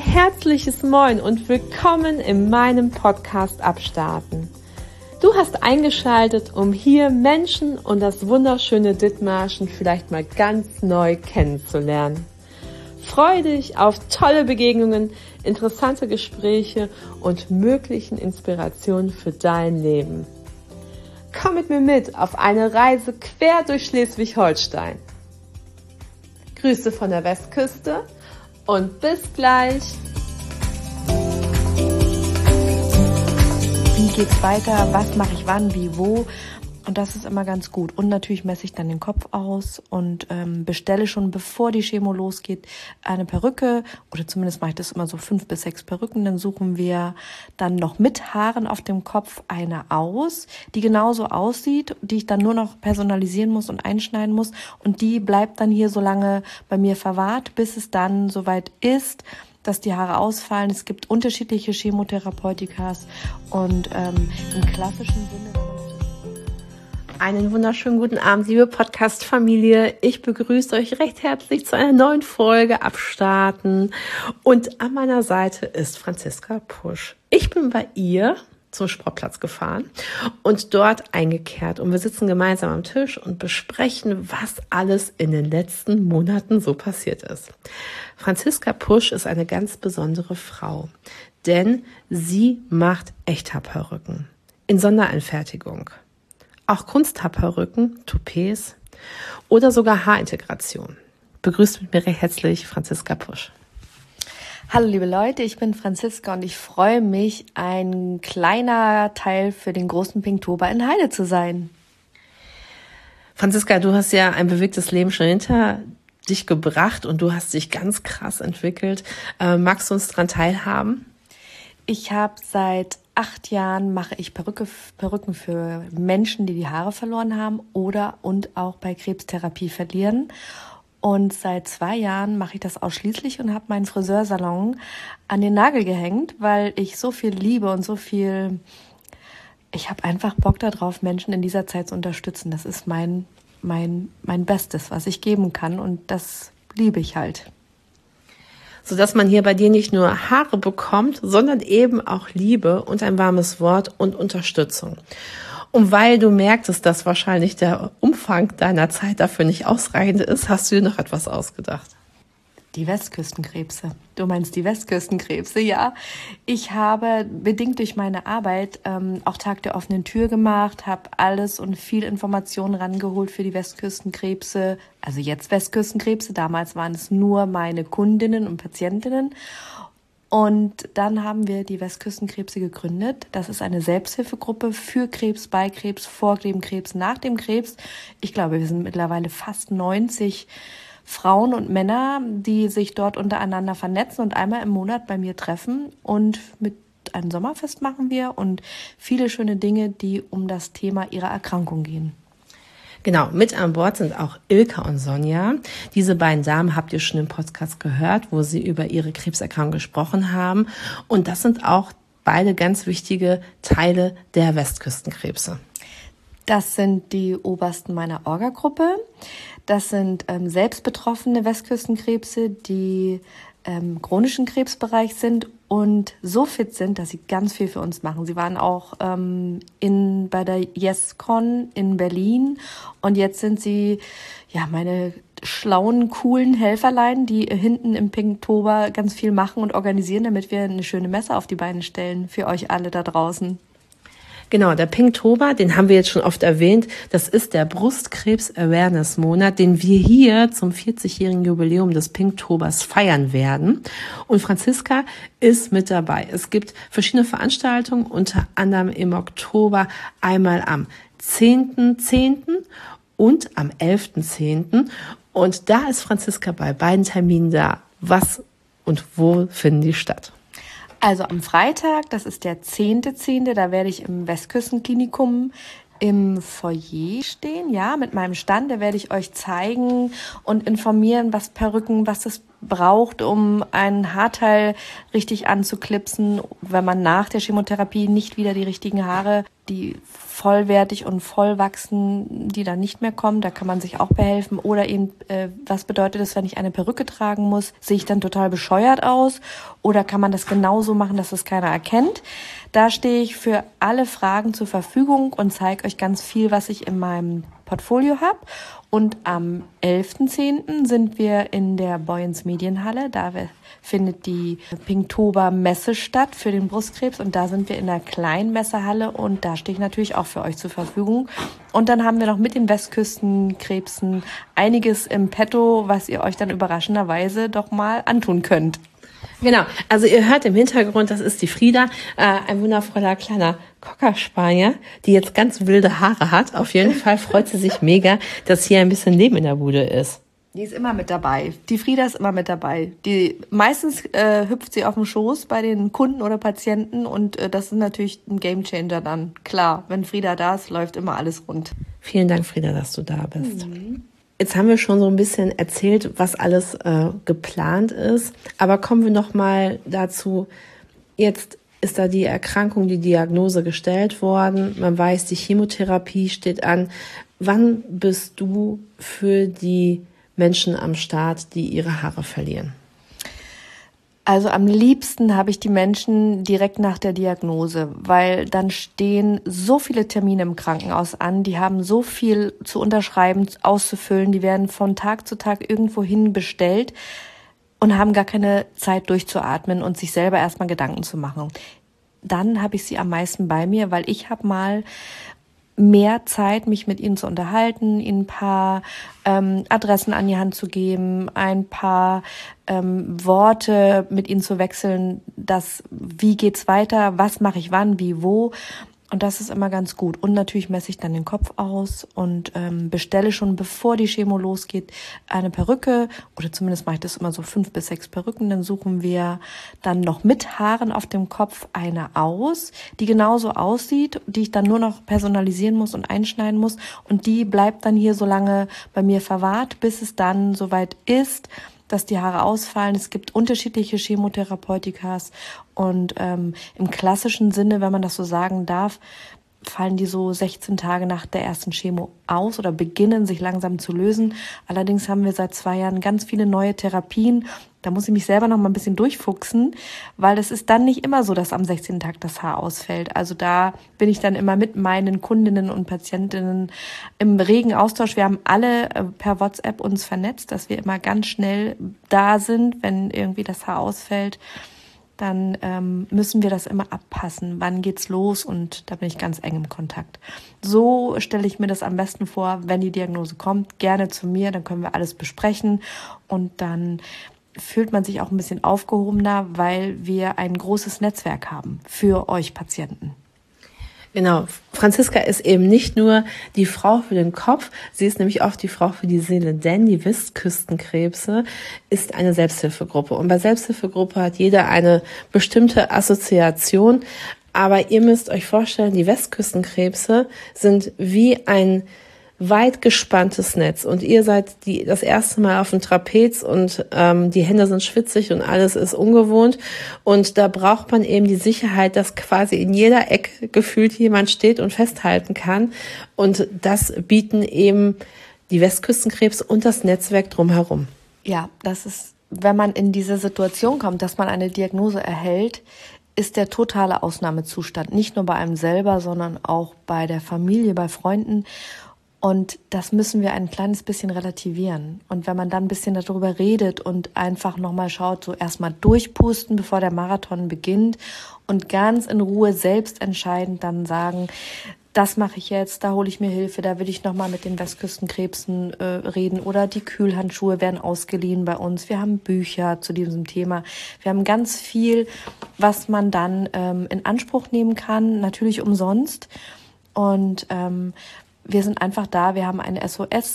herzliches Moin und willkommen in meinem Podcast Abstarten. Du hast eingeschaltet, um hier Menschen und das wunderschöne Dithmarschen vielleicht mal ganz neu kennenzulernen. Freue dich auf tolle Begegnungen, interessante Gespräche und möglichen Inspirationen für dein Leben. Komm mit mir mit auf eine Reise quer durch Schleswig-Holstein. Grüße von der Westküste und bis gleich. Wie geht's weiter? Was mache ich wann, wie, wo? Und das ist immer ganz gut. Und natürlich messe ich dann den Kopf aus und bestelle schon, bevor die Chemo losgeht, eine Perücke. Oder zumindest mache ich das immer so 5 bis 6 Perücken. Dann suchen wir dann noch mit Haaren auf dem Kopf eine aus, die genauso aussieht, die ich dann nur noch personalisieren muss und einschneiden muss. Und die bleibt dann hier so lange bei mir verwahrt, bis es dann soweit ist, dass die Haare ausfallen. Es gibt unterschiedliche Chemotherapeutikas und im klassischen Sinne... Einen wunderschönen guten Abend, liebe Podcast-Familie. Ich begrüße euch recht herzlich zu einer neuen Folge Abstarten. Und an meiner Seite ist Franziska Pusch. Ich bin bei ihr zum Sportplatz gefahren und dort eingekehrt. Und wir sitzen gemeinsam am Tisch und besprechen, was alles in den letzten Monaten so passiert ist. Franziska Pusch ist eine ganz besondere Frau, denn sie macht Echthaarperücken in Sondereinfertigung. Auch Kunsthaarperücken, Toupets oder sogar Haarintegration. Begrüßt mit mir recht herzlich Franziska Pusch. Hallo liebe Leute, ich bin Franziska und ich freue mich, ein kleiner Teil für den großen Pinktober in Heide zu sein. Franziska, du hast ja ein bewegtes Leben schon hinter dich gebracht und du hast dich ganz krass entwickelt. Magst du uns daran teilhaben? Ich habe seit 8 Jahren mache ich Perücken für Menschen, die die Haare verloren haben und auch bei Krebstherapie verlieren. Und seit 2 Jahren mache ich das ausschließlich und habe meinen Friseursalon an den Nagel gehängt, weil ich so viel liebe und ich habe einfach Bock darauf, Menschen in dieser Zeit zu unterstützen. Das ist mein Bestes, was ich geben kann und das liebe ich halt. Sodass man hier bei dir nicht nur Haare bekommt, sondern eben auch Liebe und ein warmes Wort und Unterstützung. Und weil du merktest, dass wahrscheinlich der Umfang deiner Zeit dafür nicht ausreichend ist, hast du dir noch etwas ausgedacht. Die Westküstenkrebse. Du meinst die Westküstenkrebse, ja. Ich habe bedingt durch meine Arbeit auch Tag der offenen Tür gemacht, habe alles und viel Informationen rangeholt für die Westküstenkrebse. Also jetzt Westküstenkrebse, damals waren es nur meine Kundinnen und Patientinnen. Und dann haben wir die Westküstenkrebse gegründet. Das ist eine Selbsthilfegruppe für Krebs, bei Krebs, vor dem Krebs, nach dem Krebs. Ich glaube, wir sind mittlerweile fast 90 Frauen und Männer, die sich dort untereinander vernetzen und einmal im Monat bei mir treffen. Und mit einem Sommerfest machen wir und viele schöne Dinge, die um das Thema ihrer Erkrankung gehen. Genau, mit an Bord sind auch Ilka und Sonja. Diese beiden Damen habt ihr schon im Podcast gehört, wo sie über ihre Krebserkrankung gesprochen haben. Und das sind auch beide ganz wichtige Teile der Westküstenkrebse. Das sind die Obersten meiner Orga-Gruppe. Das sind selbstbetroffene Westküstenkrebse, die im chronischen Krebsbereich sind und so fit sind, dass sie ganz viel für uns machen. Sie waren auch bei der YesCon in Berlin und jetzt sind sie meine schlauen, coolen Helferlein, die hinten im Pinktober ganz viel machen und organisieren, damit wir eine schöne Messe auf die Beine stellen für euch alle da draußen. Genau, der Pinktober, den haben wir jetzt schon oft erwähnt, das ist der Brustkrebs-Awareness-Monat, den wir hier zum 40-jährigen Jubiläum des Pinktobers feiern werden. Und Franziska ist mit dabei. Es gibt verschiedene Veranstaltungen, unter anderem im Oktober einmal am 10.10. und am 11.10. Und da ist Franziska bei beiden Terminen da. Was und wo finden die statt? Also am Freitag, das ist der 10.10., da werde ich im Westküstenklinikum im Foyer stehen, mit meinem Stand. Da werde ich euch zeigen und informieren, was braucht, um ein Haarteil richtig anzuklipsen, wenn man nach der Chemotherapie nicht wieder die richtigen Haare, die vollwertig und voll wachsen, die dann nicht mehr kommen, da kann man sich auch behelfen. Oder eben, was bedeutet es, wenn ich eine Perücke tragen muss? Sehe ich dann total bescheuert aus? Oder kann man das genauso machen, dass es keiner erkennt? Da stehe ich für alle Fragen zur Verfügung und zeige euch ganz viel, was ich in meinem Portfolio habe. Und am 11.10. sind wir in der Boyens Medienhalle. Da findet die Pinktober Messe statt für den Brustkrebs. Und da sind wir in der kleinen Messehalle und da stehe ich natürlich auch für euch zur Verfügung. Und dann haben wir noch mit den Westküstenkrebsen einiges im Petto, was ihr euch dann überraschenderweise doch mal antun könnt. Genau, also ihr hört im Hintergrund, das ist die Frieda, ein wundervoller kleiner Cocker-Spaniel, die jetzt ganz wilde Haare hat. Auf jeden Fall freut sie sich mega, dass hier ein bisschen Leben in der Bude ist. Die ist immer mit dabei. Die Frieda ist immer mit dabei. Meistens hüpft sie auf dem Schoß bei den Kunden oder Patienten und das ist natürlich ein Gamechanger dann. Klar, wenn Frieda da ist, läuft immer alles rund. Vielen Dank, Frieda, dass du da bist. Jetzt haben wir schon so ein bisschen erzählt, was alles geplant ist. Aber kommen wir noch mal dazu, jetzt ist da die Erkrankung, die Diagnose gestellt worden. Man weiß, die Chemotherapie steht an. Wann bist du für die Menschen am Start, die ihre Haare verlieren? Also am liebsten habe ich die Menschen direkt nach der Diagnose, weil dann stehen so viele Termine im Krankenhaus an, die haben so viel zu unterschreiben, auszufüllen, die werden von Tag zu Tag irgendwo hin bestellt und haben gar keine Zeit durchzuatmen und sich selber erstmal Gedanken zu machen. Dann habe ich sie am meisten bei mir, weil ich habe mal mehr Zeit, mich mit ihnen zu unterhalten, ihnen ein paar Adressen an die Hand zu geben, ein paar Worte mit ihnen zu wechseln, wie geht's weiter, was mache ich wann, wie, wo. Und das ist immer ganz gut. Und natürlich messe ich dann den Kopf aus und bestelle schon, bevor die Chemo losgeht, eine Perücke. Oder zumindest mache ich das immer so 5 bis 6 Perücken. Dann suchen wir dann noch mit Haaren auf dem Kopf eine aus, die genauso aussieht, die ich dann nur noch personalisieren muss und einschneiden muss. Und die bleibt dann hier so lange bei mir verwahrt, bis es dann soweit ist, dass die Haare ausfallen. Es gibt unterschiedliche Chemotherapeutikas und im klassischen Sinne, wenn man das so sagen darf, fallen die so 16 Tage nach der ersten Chemo aus oder beginnen sich langsam zu lösen. Allerdings haben wir seit 2 Jahren ganz viele neue Therapien. Da muss ich mich selber noch mal ein bisschen durchfuchsen, weil es ist dann nicht immer so, dass am 16. Tag das Haar ausfällt. Also da bin ich dann immer mit meinen Kundinnen und Patientinnen im regen Austausch. Wir haben alle per WhatsApp uns vernetzt, dass wir immer ganz schnell da sind, wenn irgendwie das Haar ausfällt. Dann müssen wir das immer abpassen. Wann geht's los? Und da bin ich ganz eng im Kontakt. So stelle ich mir das am besten vor, wenn die Diagnose kommt, gerne zu mir, dann können wir alles besprechen und dann fühlt man sich auch ein bisschen aufgehobener, weil wir ein großes Netzwerk haben für euch Patienten. Genau, Franziska ist eben nicht nur die Frau für den Kopf, sie ist nämlich auch die Frau für die Seele, denn die Westküstenkrebse ist eine Selbsthilfegruppe. Und bei Selbsthilfegruppe hat jeder eine bestimmte Assoziation, aber ihr müsst euch vorstellen, die Westküstenkrebse sind wie ein weit gespanntes Netz und ihr seid das erste Mal auf dem Trapez und die Hände sind schwitzig und alles ist ungewohnt und da braucht man eben die Sicherheit, dass quasi in jeder Ecke gefühlt jemand steht und festhalten kann und das bieten eben die Westküstenkrebs und das Netzwerk drumherum. Ja, das ist, wenn man in diese Situation kommt, dass man eine Diagnose erhält, ist der totale Ausnahmezustand, nicht nur bei einem selber, sondern auch bei der Familie, bei Freunden. Und das müssen wir ein kleines bisschen relativieren. Und wenn man dann ein bisschen darüber redet und einfach nochmal schaut, so erstmal durchpusten, bevor der Marathon beginnt und ganz in Ruhe selbst entscheidend dann sagen, das mache ich jetzt, da hole ich mir Hilfe, da will ich nochmal mit den Westküstenkrebsen reden oder die Kühlhandschuhe werden ausgeliehen bei uns. Wir haben Bücher zu diesem Thema. Wir haben ganz viel, was man dann in Anspruch nehmen kann, natürlich umsonst. Und wir sind einfach da, wir haben einen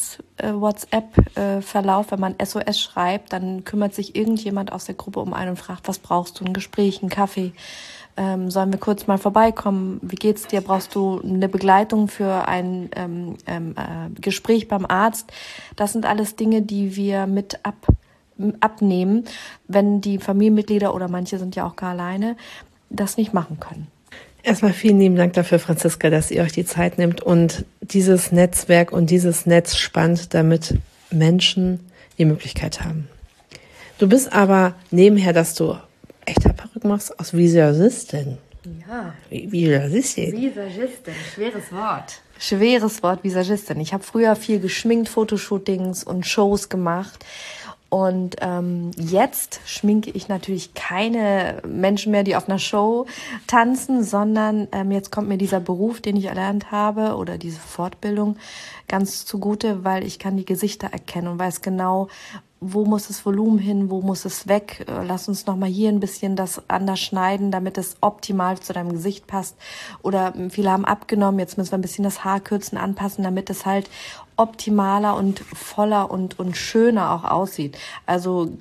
SOS-WhatsApp-Verlauf. Wenn man SOS schreibt, dann kümmert sich irgendjemand aus der Gruppe um einen und fragt, was brauchst du, ein Gespräch, einen Kaffee? Sollen wir kurz mal vorbeikommen? Wie geht's dir? Brauchst du eine Begleitung für ein Gespräch beim Arzt? Das sind alles Dinge, die wir mit abnehmen, wenn die Familienmitglieder oder manche sind ja auch gar alleine, das nicht machen können. Erstmal vielen lieben Dank dafür, Franziska, dass ihr euch die Zeit nehmt und dieses Netzwerk und dieses Netz spannt, damit Menschen die Möglichkeit haben. Du bist aber nebenher, dass du echte Perücken machst, aus Visagistin. Ja. Visagistin. Visagistin, schweres Wort, Visagistin. Ich habe früher viel geschminkt, Fotoshootings und Shows gemacht. Und jetzt schminke ich natürlich keine Menschen mehr, die auf einer Show tanzen, sondern jetzt kommt mir dieser Beruf, den ich erlernt habe, oder diese Fortbildung ganz zugute, weil ich kann die Gesichter erkennen und weiß genau, wo muss das Volumen hin, wo muss es weg. Lass uns nochmal hier ein bisschen das anders schneiden, damit es optimal zu deinem Gesicht passt. Oder viele haben abgenommen, jetzt müssen wir ein bisschen das Haar kürzen, anpassen, damit es halt optimaler und voller und schöner auch aussieht. Also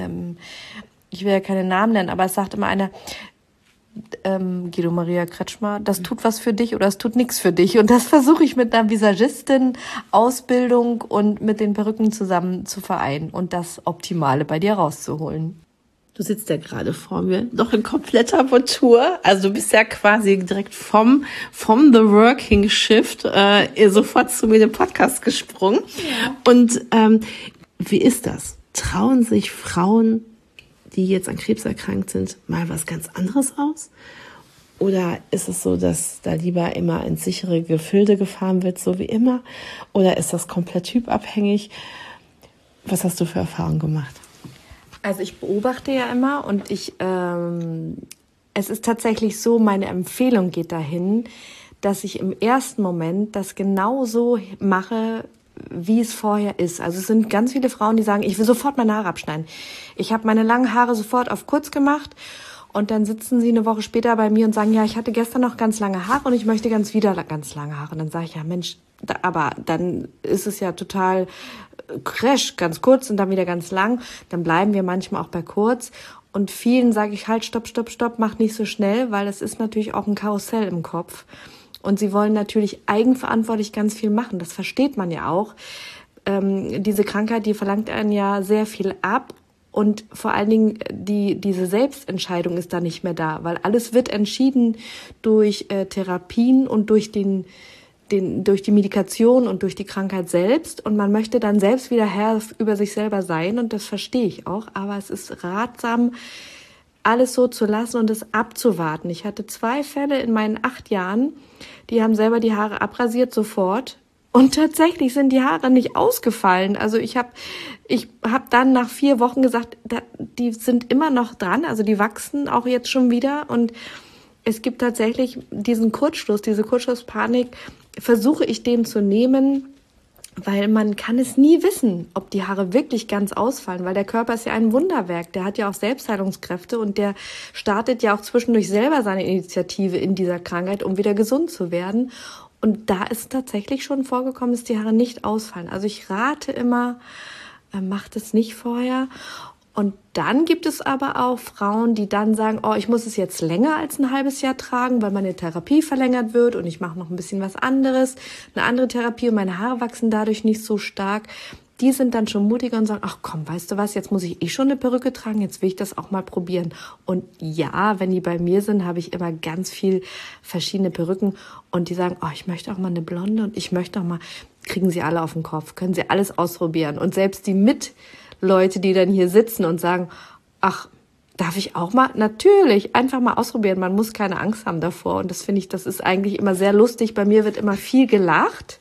ich will ja keine Namen nennen, aber es sagt immer einer, Guido Maria Kretschmer, das tut was für dich oder es tut nichts für dich. Und das versuche ich mit einer Visagistin-Ausbildung und mit den Perücken zusammen zu vereinen und das Optimale bei dir rauszuholen. Du sitzt ja gerade vor mir, doch in kompletter Montur. Also du bist ja quasi direkt vom The Working Shift sofort zu mir in den Podcast gesprungen. Ja. Und wie ist das? Trauen sich Frauen, die jetzt an Krebs erkrankt sind, mal was ganz anderes aus? Oder ist es so, dass da lieber immer ins sichere Gefilde gefahren wird, so wie immer? Oder ist das komplett typabhängig? Was hast du für Erfahrungen gemacht? Also ich beobachte ja immer und es ist tatsächlich so, meine Empfehlung geht dahin, dass ich im ersten Moment das genauso mache, wie es vorher ist. Also es sind ganz viele Frauen, die sagen, ich will sofort meine Haare abschneiden. Ich habe meine langen Haare sofort auf kurz gemacht und dann sitzen sie eine Woche später bei mir und sagen, ja, ich hatte gestern noch ganz lange Haare und ich möchte wieder ganz lange Haare. Und dann sage ich, ja Mensch, aber dann ist es ja total crash, ganz kurz und dann wieder ganz lang. Dann bleiben wir manchmal auch bei kurz. Und vielen sage ich halt, stopp, mach nicht so schnell, weil es ist natürlich auch ein Karussell im Kopf. Und sie wollen natürlich eigenverantwortlich ganz viel machen. Das versteht man ja auch. Diese Krankheit, die verlangt einen ja sehr viel ab. Und vor allen Dingen diese Selbstentscheidung ist da nicht mehr da. Weil alles wird entschieden durch Therapien und durch die Medikation und durch die Krankheit selbst. Und man möchte dann selbst wieder Herr über sich selber sein. Und das verstehe ich auch. Aber es ist ratsam, alles so zu lassen und es abzuwarten. Ich hatte 2 Fälle in meinen 8 Jahren, die haben selber die Haare abrasiert sofort und tatsächlich sind die Haare nicht ausgefallen. Also ich hab dann nach 4 Wochen gesagt, die sind immer noch dran, also die wachsen auch jetzt schon wieder und es gibt tatsächlich diesen Kurzschluss, diese Kurzschlusspanik, versuche ich dem zu nehmen, weil man kann es nie wissen, ob die Haare wirklich ganz ausfallen, weil der Körper ist ja ein Wunderwerk, der hat ja auch Selbstheilungskräfte und der startet ja auch zwischendurch selber seine Initiative in dieser Krankheit, um wieder gesund zu werden. Und da ist tatsächlich schon vorgekommen, dass die Haare nicht ausfallen. Also ich rate immer, macht es nicht vorher. Und dann gibt es aber auch Frauen, die dann sagen, oh, ich muss es jetzt länger als ein halbes Jahr tragen, weil meine Therapie verlängert wird und ich mache noch ein bisschen was anderes, eine andere Therapie und meine Haare wachsen dadurch nicht so stark. Die sind dann schon mutiger und sagen, ach komm, weißt du was, jetzt muss ich schon eine Perücke tragen, jetzt will ich das auch mal probieren. Und ja, wenn die bei mir sind, habe ich immer ganz viel verschiedene Perücken und die sagen, oh, ich möchte auch mal eine Blonde und ich möchte auch mal, kriegen sie alle auf den Kopf, können sie alles ausprobieren. Und selbst die Leute, die dann hier sitzen und sagen, ach, darf ich auch mal? Natürlich, einfach mal ausprobieren. Man muss keine Angst haben davor. Und das finde ich, das ist eigentlich immer sehr lustig. Bei mir wird immer viel gelacht.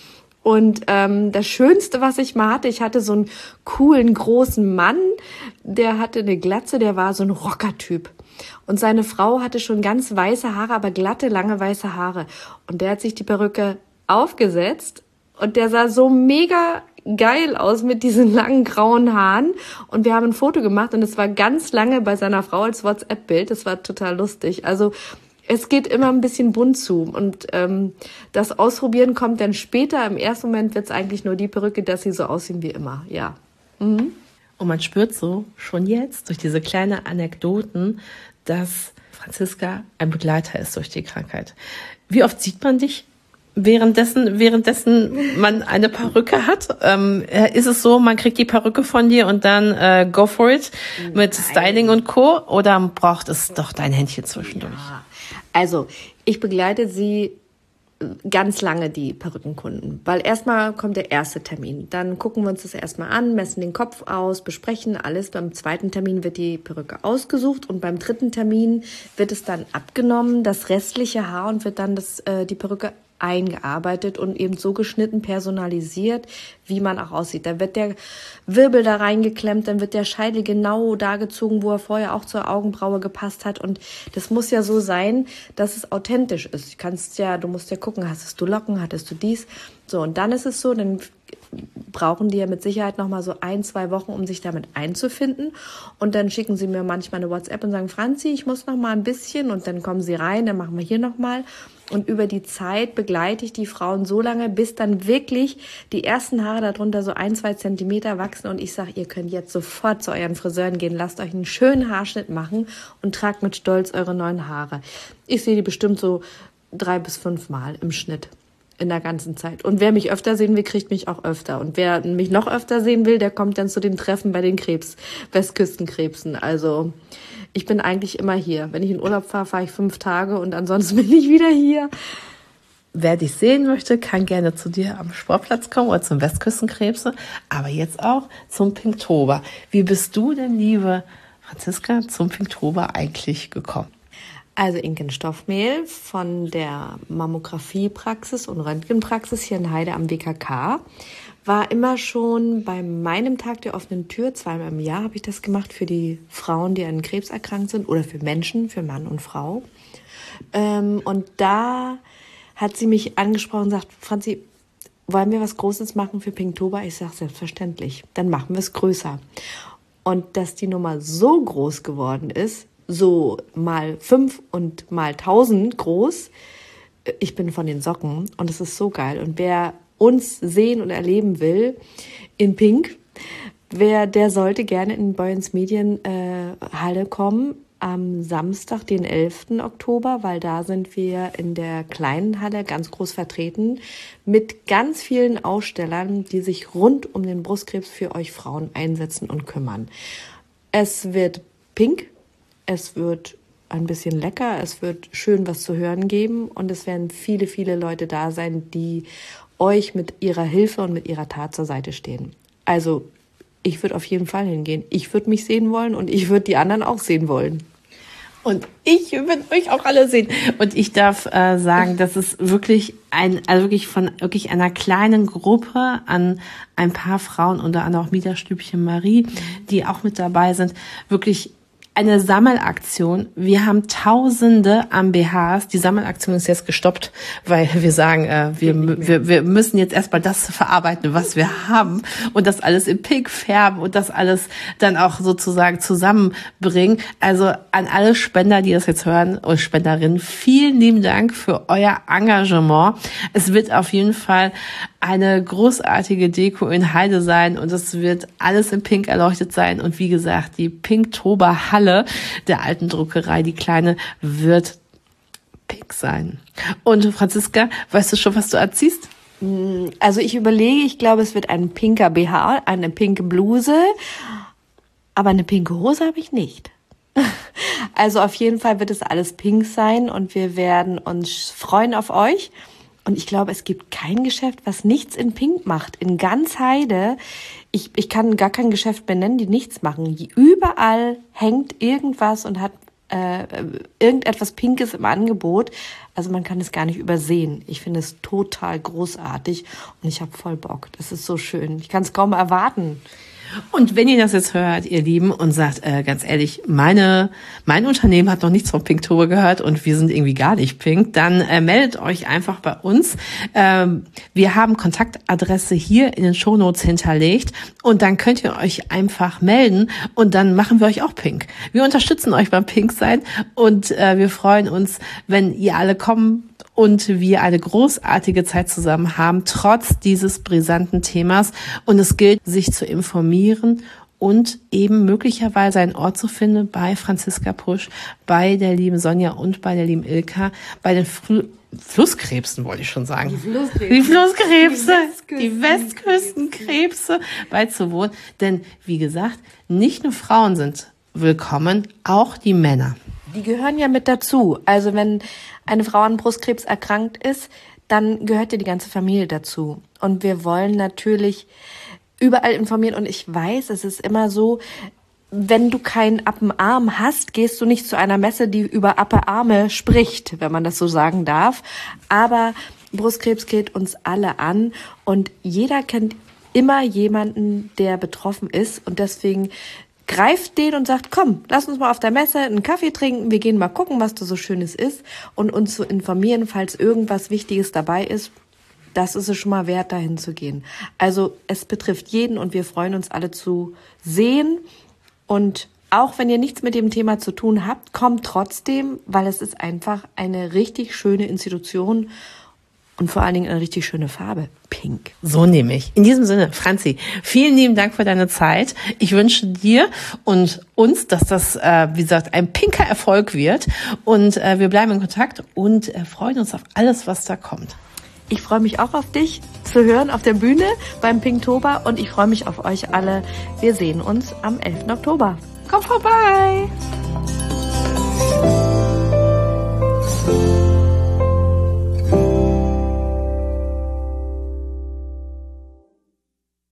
Und das Schönste, was ich mal hatte, ich hatte so einen coolen, großen Mann, der hatte eine Glatze, der war so ein Rockertyp. Und seine Frau hatte schon ganz weiße Haare, aber glatte, lange weiße Haare. Und der hat sich die Perücke aufgesetzt und der sah so mega geil aus mit diesen langen grauen Haaren und wir haben ein Foto gemacht und es war ganz lange bei seiner Frau als WhatsApp-Bild. Das war total lustig. Also es geht immer ein bisschen bunt zu und das Ausprobieren kommt dann später. Im ersten Moment wird es eigentlich nur die Perücke, dass sie so aussehen wie immer. Ja. Mhm. Und man spürt so schon jetzt durch diese kleinen Anekdoten, dass Franziska ein Begleiter ist durch die Krankheit. Wie oft sieht man dich Währenddessen man eine Perücke hat, ist es so, man kriegt die Perücke von dir und dann go for it mit Styling und Co. Oder braucht es doch dein Händchen zwischendurch? Ja. Also, ich begleite sie ganz lange, die Perückenkunden, weil erstmal kommt der erste Termin. Dann gucken wir uns das erstmal an, messen den Kopf aus, besprechen alles. Beim zweiten Termin wird die Perücke ausgesucht und beim dritten Termin wird es dann abgenommen, das restliche Haar, und wird dann die Perücke eingearbeitet und eben so geschnitten, personalisiert, wie man auch aussieht. Da wird der Wirbel da reingeklemmt, dann wird der Scheitel genau da gezogen, wo er vorher auch zur Augenbraue gepasst hat. Und das muss ja so sein, dass es authentisch ist. Du musst ja gucken, hattest du Locken, hattest du dies? So, und dann ist es so, dann brauchen die ja mit Sicherheit nochmal so 1-2 Wochen, um sich damit einzufinden. Und dann schicken sie mir manchmal eine WhatsApp und sagen, Franzi, ich muss noch mal ein bisschen. Und dann kommen sie rein, dann machen wir hier nochmal. Und über die Zeit begleite ich die Frauen so lange, bis dann wirklich die ersten Haare darunter so 1-2 Zentimeter wachsen. Und ich sage, ihr könnt jetzt sofort zu euren Friseuren gehen, lasst euch einen schönen Haarschnitt machen und tragt mit Stolz eure neuen Haare. Ich sehe die bestimmt so 3 bis 5 Mal im Schnitt in der ganzen Zeit. Und wer mich öfter sehen will, kriegt mich auch öfter. Und wer mich noch öfter sehen will, der kommt dann zu den Treffen bei den Westküstenkrebsen. Also ich bin eigentlich immer hier. Wenn ich in Urlaub fahre, fahre ich 5 Tage und ansonsten bin ich wieder hier. Wer dich sehen möchte, kann gerne zu dir am Sportplatz kommen oder zum Westküstenkrebse, aber jetzt auch zum Pinktober. Wie bist du denn, liebe Franziska, zum Pinktober eigentlich gekommen? Also Inken Stoffmehl von der Mammografiepraxis und Röntgenpraxis hier in Heide am WKK war immer schon bei meinem Tag der offenen Tür, 2-mal im Jahr habe ich das gemacht für die Frauen, die an Krebs erkrankt sind oder für Menschen, für Mann und Frau. Und da hat sie mich angesprochen und sagt, Franzi, wollen wir was Großes machen für Pinktober? Ich sage, selbstverständlich, dann machen wir es größer. Und dass die Nummer so groß geworden ist, so mal 5 und mal 1000 groß. Ich bin von den Socken und es ist so geil. Und wer uns sehen und erleben will in Pink, der sollte gerne in Boyens Medienhalle kommen am Samstag, den 11. Oktober, weil da sind wir in der kleinen Halle ganz groß vertreten mit ganz vielen Ausstellern, die sich rund um den Brustkrebs für euch Frauen einsetzen und kümmern. Es wird pink. Es wird ein bisschen lecker, es wird schön was zu hören geben und es werden viele, viele Leute da sein, die euch mit ihrer Hilfe und mit ihrer Tat zur Seite stehen. Also ich würde auf jeden Fall hingehen. Ich würde mich sehen wollen und ich würde die anderen auch sehen wollen. Und ich würde euch auch alle sehen. Und ich darf sagen, dass es wirklich von einer kleinen Gruppe an ein paar Frauen, unter anderem auch Miederstübchen Marie, die auch mit dabei sind, wirklich eine Sammelaktion. Wir haben Tausende an BHs. Die Sammelaktion ist jetzt gestoppt, weil wir sagen, wir müssen jetzt erstmal das verarbeiten, was wir haben und das alles in Pink färben und das alles dann auch sozusagen zusammenbringen. Also an alle Spender, die das jetzt hören und Spenderinnen, vielen lieben Dank für euer Engagement. Es wird auf jeden Fall eine großartige Deko in Heide sein und es wird alles in Pink erleuchtet sein. Und wie gesagt, die Pinktober Halle der alten Druckerei, die kleine, wird pink sein. Und Franziska, weißt du schon, was du anziehst? Also ich überlege, ich glaube, es wird ein pinker BH, eine pinke Bluse, aber eine pinke Hose habe ich nicht. Also auf jeden Fall wird es alles pink sein und wir werden uns freuen auf euch. Und ich glaube, es gibt kein Geschäft, was nichts in Pink macht. In ganz Heide, ich kann gar kein Geschäft benennen, die nichts machen. Überall hängt irgendwas und hat irgendetwas Pinkes im Angebot. Also man kann es gar nicht übersehen. Ich finde es total großartig und ich habe voll Bock. Das ist so schön. Ich kann es kaum erwarten. Und wenn ihr das jetzt hört, ihr Lieben, und sagt, ganz ehrlich, mein Unternehmen hat noch nichts von Pinktober gehört und wir sind irgendwie gar nicht pink, dann meldet euch einfach bei uns. Wir haben Kontaktadresse hier in den Shownotes hinterlegt und dann könnt ihr euch einfach melden und dann machen wir euch auch pink. Wir unterstützen euch beim Pink sein und wir freuen uns, wenn ihr alle kommen und wir eine großartige Zeit zusammen haben, trotz dieses brisanten Themas. Und es gilt, sich zu informieren und eben möglicherweise einen Ort zu finden bei Franziska Pusch, bei der lieben Sonja und bei der lieben Ilka, bei den Flusskrebsen, wollte ich schon sagen. Die Flusskrebse. Die Westküstenkrebse beizuwohnen. Denn, wie gesagt, nicht nur Frauen sind willkommen, auch die Männer. Die gehören ja mit dazu. Also wenn eine Frau an Brustkrebs erkrankt ist, dann gehört ja die ganze Familie dazu. Und wir wollen natürlich überall informieren. Und ich weiß, es ist immer so, wenn du keinen Appenarm hast, gehst du nicht zu einer Messe, die über Appenarme spricht, wenn man das so sagen darf. Aber Brustkrebs geht uns alle an und jeder kennt immer jemanden, der betroffen ist. Und deswegen greift den und sagt, komm, lass uns mal auf der Messe einen Kaffee trinken. Wir gehen mal gucken, was da so Schönes ist und uns zu informieren, falls irgendwas Wichtiges dabei ist. Das ist es schon mal wert, dahin zu gehen. Also es betrifft jeden und wir freuen uns alle zu sehen. Und auch wenn ihr nichts mit dem Thema zu tun habt, kommt trotzdem, weil es ist einfach eine richtig schöne Institution und vor allen Dingen eine richtig schöne Farbe. Pink. So nehme ich. In diesem Sinne, Franzi, vielen lieben Dank für deine Zeit. Ich wünsche dir und uns, dass das, wie gesagt, ein pinker Erfolg wird. Und wir bleiben in Kontakt und freuen uns auf alles, was da kommt. Ich freue mich auch auf dich zu hören auf der Bühne beim Pinktober und ich freue mich auf euch alle. Wir sehen uns am 11. Oktober. Komm vorbei!